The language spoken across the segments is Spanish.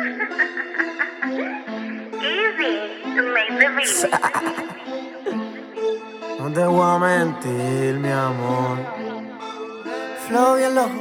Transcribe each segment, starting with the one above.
No te voy a mentir, mi amor. Flow bien loco.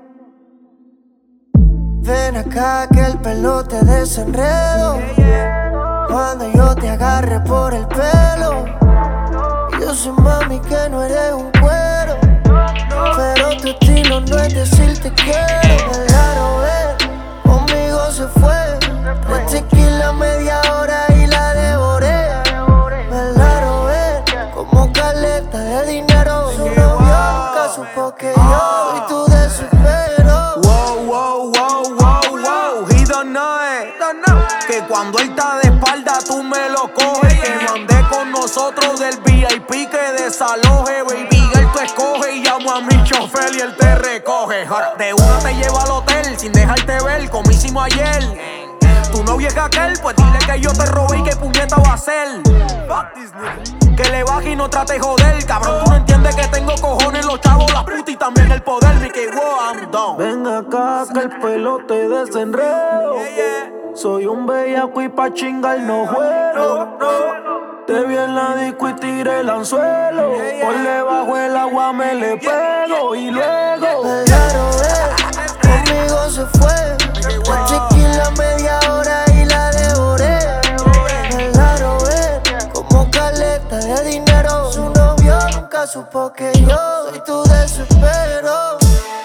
Ven acá que el pelo te desenredo. Cuando yo te agarre por el pelo. Yo sé, mami, que no eres un cuero, pero tu estilo no es decir te quiero. Claro, conmigo se fue. Tres tequila media hora y la devoré. Claro, como caleta de dinero. Su novio nunca supo que yo soy tu desespero. Wow, wow, wow, wow, wow. He don't know it. Que cuando él está de espalda tú me lo coges. Que no ande con nosotros del VIP que desaloje. Baby girl, tú escoge y llamo a mi chofer y él te recoge. Ahora de una te lleva al hotel sin dejarte ver como hicimos ayer. Tu novia es aquel, pues dile que yo te robé y que puñeta va a hacer. Que le baje y no trate de joder. Cabrón, tú no entiendes que tengo cojones, los chavos, las putas y también el poder. Me que wow, I'm done. Ven acá que el pelo te desenredo. Soy un bellaco y pa' chingar no juego. Te vi en la disco y tiré el anzuelo. Por debajo el agua me le pego y luego claro, conmigo se fue. La tequila media hora y la devoré. Claro, como caleta de dinero. Su novio nunca supo que yo soy tu desespero.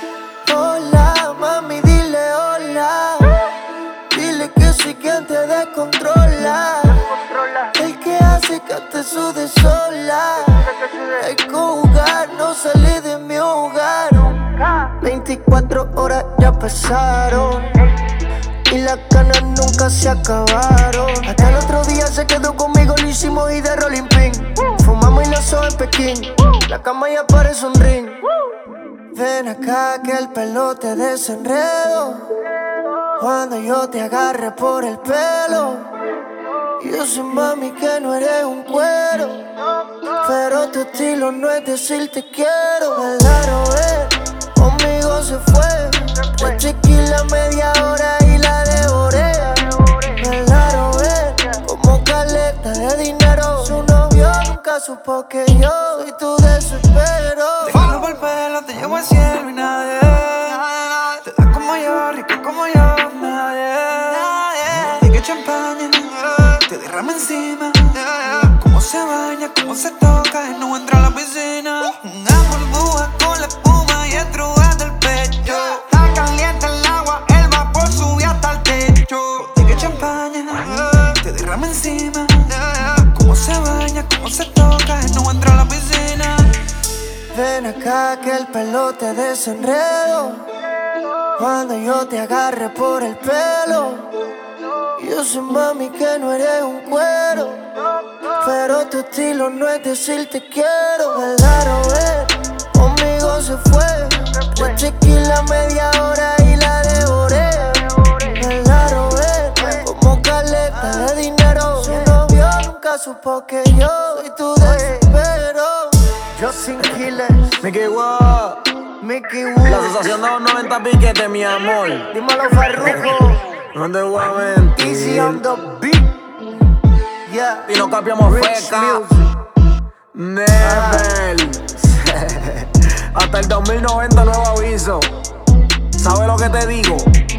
Hola, mami, dile hola. Dile que soy quien te descontrola. El que hace que te sude sola. Hay que jugar, no salí de mi hogar. 24 horas ya pasaron y las ganas nunca se acabaron. Hasta el otro día se quedó conmigo, lo hicimos y de rolling pin. Fumamos y lo en Pekín. La cama ya parece un ring. Ven acá que el pelo te desenredo. Cuando yo te agarre por el pelo. Yo sé, mami, que no eres un cuero, pero tu estilo no es decir te quiero. Claro, conmigo se fue. Tres tequila media hora y la devoré. Claro, como caleta de dinero. Su novio nunca supo que yo soy tu desespero. Te jalo por el pelo, te llevo al cielo y nadie te da como yo, rico como yo, nadie. Llegué champaña, te derrama encima. Cómo se baña, cómo se toca y no entra a la piscina. Una burbuja con la espuma y estrujas del pecho. Está caliente el agua, el vapor sube hasta el techo. Llegué champaña, te derrama encima. Cómo se baña, cómo se toca y no entra a la piscina. Ven acá que el pelo te desenredo. Cuando yo te agarre por el pelo. Yo sé, mami, que no eres un cuero, pero tu estilo no es decir te quiero. Claro, conmigo se fue. Tres tequila media hora y la devoré. Claro, como caleta de dinero. Su novio nunca supo que yo soy tu desespero. Yo sin killers, Mickey Wow, Mickey Wu. la asociación de los 90 piquetes, mi amor. Dímelo, Farruko. No te voy a mentir. Easy on the beat. Yeah. Y no cambiamos Rich feca. music. Never. Hasta el 2090 nuevo aviso. ¿Sabes lo que te digo?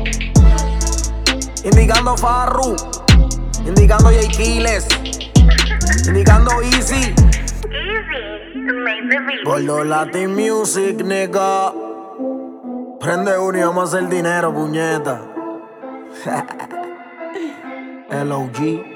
Indicando Farru, indicando J Quiles, indicando Easy. Gordo Latin Music, nigga. Prende uno y vamos a hacer dinero, puñeta. LOG.